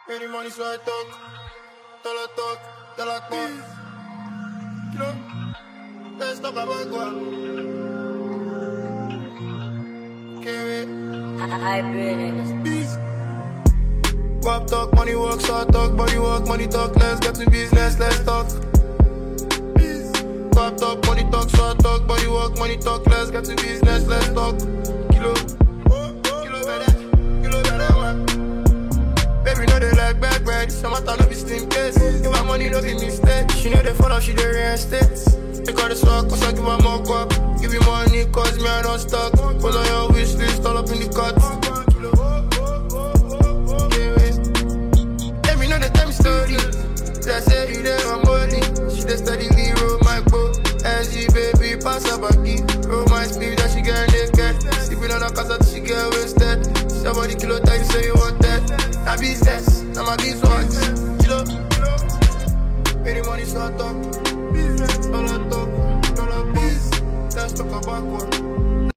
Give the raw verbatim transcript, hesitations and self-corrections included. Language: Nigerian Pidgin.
Any money so I talk, dollar talk, dollar talk. You know, let's talk about God. Okay, I been peace. Wap talk, money walk, so I talk, body walk, money talk. Let's get to business, let's talk. Peace. Wap talk, money talk, so I talk, body walk, money talk. Let's get to business, let's talk. Kilo, kilo better, kilo better, man. Baby, know they like bad bread. Some matter no be slim case. Give her money, no be mistake. She know they follow, she they reinstate. They got the swag, cause I give her more guap. Give you money, cause me I don't stuck. Cause on your wish list, all up in the cut. Okay, wait. Let me know the time story. I say you there, I'm holding. She just steadily roll my boat. S G baby, pass her backy. Roll my speed, that she get naked. Sleeping on her casa, she get wasted. Somebody kilo time, say you want that. Na business, na my business. Kilo, kilo. Any money, so I talk. Business, all I talk.